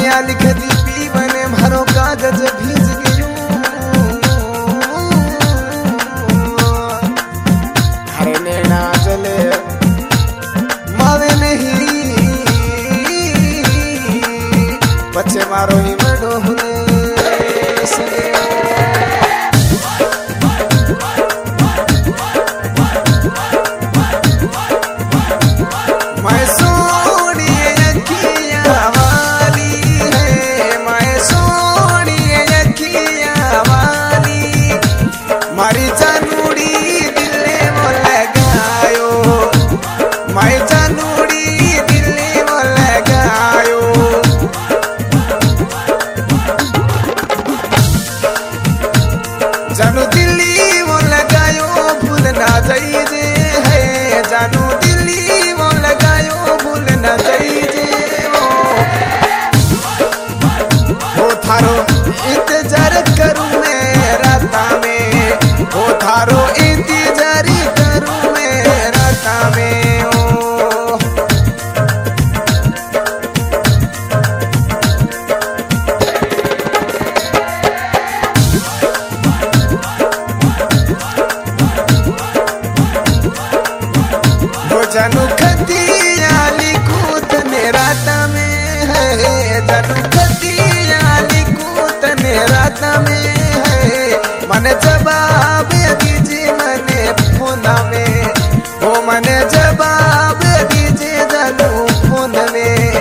माया लिख दी पीवन भरो कागज भीज गयो हरे नैना जले मावे नहीं बच्चे मारो ही मडो हुने सगे जानू दिल्ली वो लगायो भूल ना जाइए है जानू दिल्ली वो लगायो भूल ना जाइए वो थारो इंतजार करूं मैं राता में वो थारो इंतजार करूं मैं राता में जानू खतियाली कूतने राता में है जानू खतियाली कूतने राता में है मने जवाब दीजिए मने फोन में ओ मने जवाब दीजिए जानू फोन में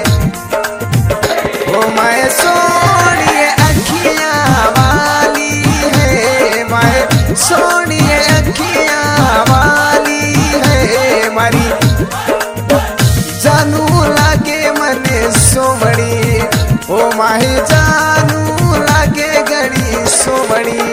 ओ मैं सोनिए अखियां वाली है मैं सोनिए अखियां वाली है मारी जानू लागे मने सोमणी ओ माही जानू लागे गणी सोमणी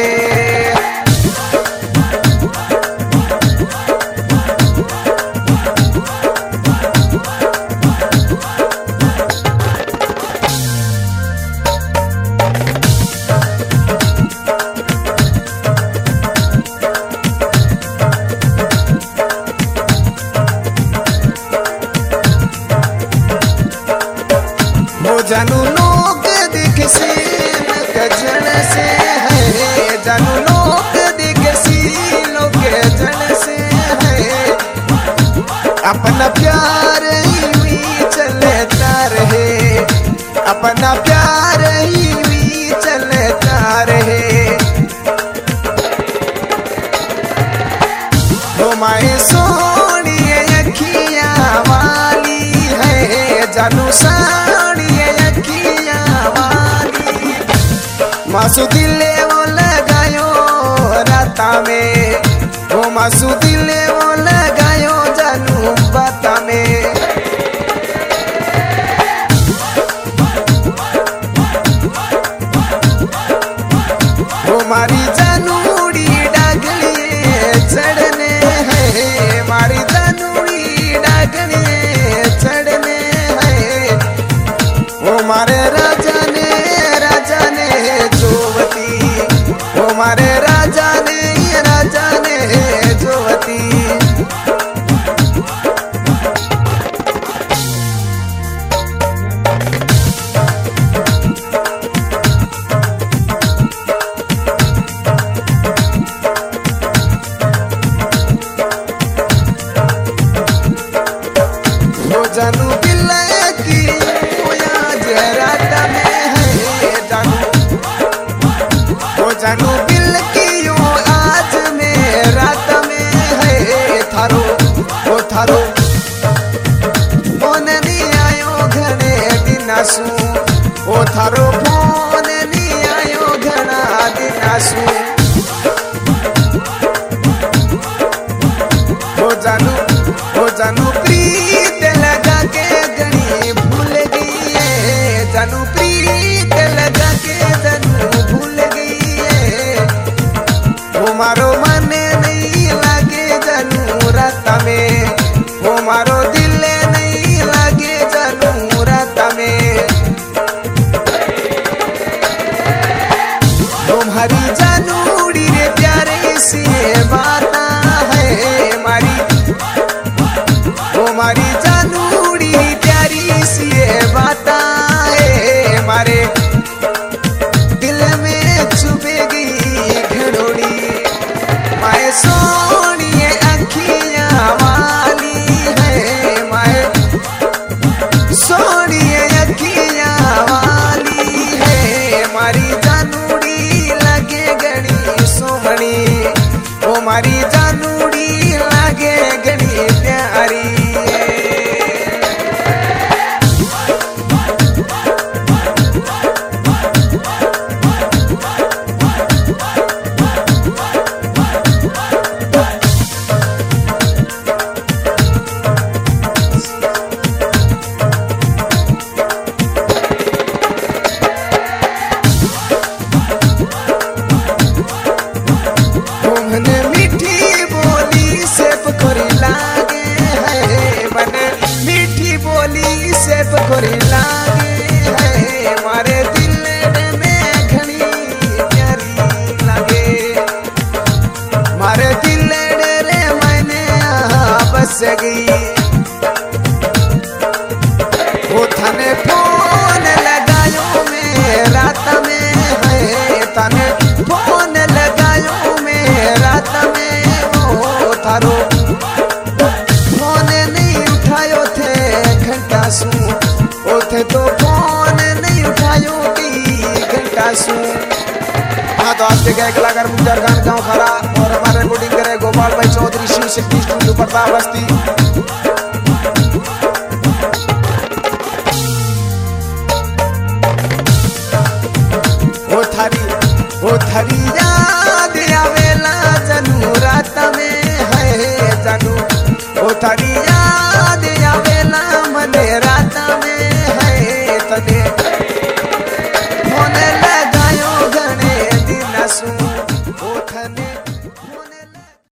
जानू लोग दिख से गजन से है जानू लोग दिख सी लोग जन से है अपना प्यार ही चलता रहे अपना प्यार ही चलता रहे वो माए सोनिए अखियां वाली है जानू मासू दिले वो लगायो राता में वो मासू दिले वो लगायो जानू बाता में वो मारी जानूड़ी डागलिए चढ़ने है मारी जानूड़ी डागलिए चढ़ने है वो मारे राजा ने हमारे राजा ने जोवती वो जानू बिल्ला की आज रात में है जानू वो जानू बिल की आज में रात में है थारो वो थारो फोन नहीं आयो घने दिनासू वो थारो फोन नहीं आयो घना दिनासू वो जानू प्रीत लगा के गणी भूल गई है जानू प्रीत लगा के जानू भूल गई है वो मारो मने नहीं लागे जानू राता में वो मारो दिल नहीं लागे जानू राता में तुम्हारी जानूड़ी रे प्यारे से बाता है मारी वो मारी जानूड़ी प्यारी सी बाता है मारी जानूड़ी लागे घनी प्यारी मीठी बोली से पकोरी लागे है मन मीठी बोली से पकोरी लागे है मारे दिल में घनी प्यारी लागे मारे दिल रे मैंने बस गई वो थाने फोन लगायो में रात में है थाने फोन लगायो में रात में वो थारो फोन नहीं उठायो थे घंटा सू ओथे तो फोन नहीं उठायो की घंटा सू। हाँ तो आज के गए कलाकार मुख्तार खान गाँव खरा और हमारे रिकॉर्डिंग करे गोपाल भाई चौधरी शिव शक्ति स्टूडियो प्रताप बस्ती। वो थारी याद आवेला जानू रात में है जानू वो थारी याद आवेला मने रात में